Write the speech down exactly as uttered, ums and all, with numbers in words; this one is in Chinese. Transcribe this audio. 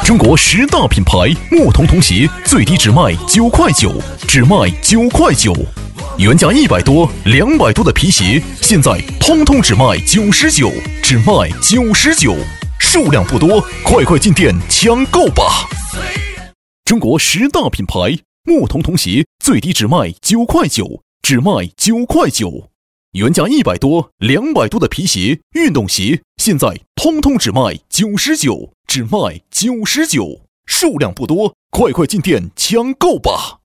中国十大品牌牧童童鞋最低只卖九块九，只卖九块九。原价一百多、两百多的皮鞋，现在通通只卖九十九，只卖九十九。数量不多，快快进店抢购吧！中国十大品牌牧童童鞋最低只卖九块九，只卖九块九。原价一百多、两百多的皮鞋、运动鞋，现在通通只卖九十九，只卖九十九。数量不多，快快进店抢购吧！